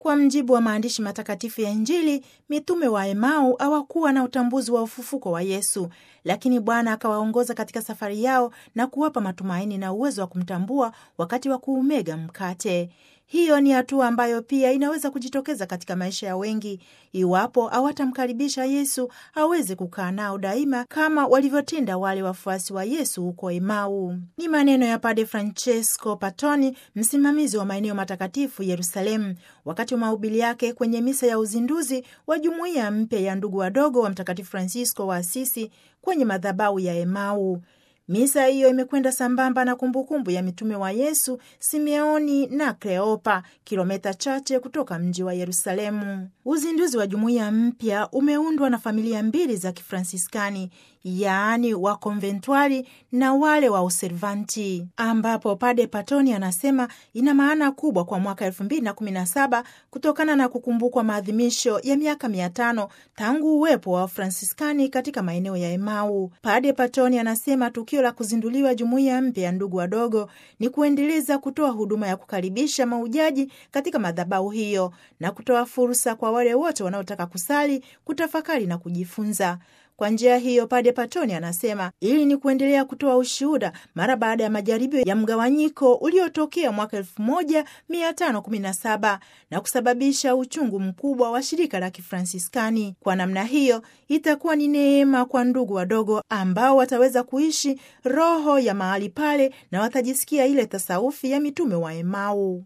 Kwa mjibu wa maandishi matakatifu ya Injili, mitume wa Emau hawakuwa na utambuzi wa ufufuko wa Yesu, lakini Bwana akawaongoza katika safari yao na kuwapa matumaini na uwezo wa kumtambua wakati wa kuumega mkate. Hiyo ni hatua ambayo pia inaweza kujitokeza katika maisha ya wengi iwapo hawatamkaribisha Yesu aweze kukaa nao daima kama walivyotenda wale wafuasi wa Yesu huko Emau. Ni maneno ya Padre Francesco Patoni, msimamizi wa maeneo matakatifu Yerusalemu, wakati wa mahubiri yake kwenye misa ya uzinduzi wa jumuiya mpya ya ndugu wadogo wa Mtakatifu Francisco wa Asisi kwenye madhabahu ya Emau. Misa hiyo imekwenda sambamba na kumbukumbu ya mitume wa Yesu Simeoni na Kleopa, kilomita chache kutoka mji wa Yerusalemu. Uzinduzi wa jumuiya mpya umeundwa na familia mbili za Kifransiskani, yaani wa konventuali na wale wa Uservanti, ambapo Padre Patoni anasema ina maana kubwa kwa mwaka 2017 kutokana na kukumbukwa maadhimisho ya miaka 500 tangu uwepo wa Fransiskani katika maeneo ya Emau. Padre Patoni anasema tukio la kuzinduliwa jumuiya mpya ya ndugu wadogo ni kuendeleza kutoa huduma ya kukaribisha mahujaji katika madhabahu hiyo na kutoa fursa kwa wale wote wanaotaka kusali, kutafakari na kujifunza. Kwa njia hiyo, Padre Patoni anasema ili ni kuendelea kutoa ushuhuda mara baada ya majaribio ya mgawanyiko uliotokea mwaka 1517 na kusababisha uchungu mkubwa wa shirika la Kifransiskani. Kwa namna hiyo, itakuwa ni neema kwa ndugu wadogo ambao wataweza kuishi roho ya mahali pale na watajisikia ile tasaufi ya mitume wa Emau.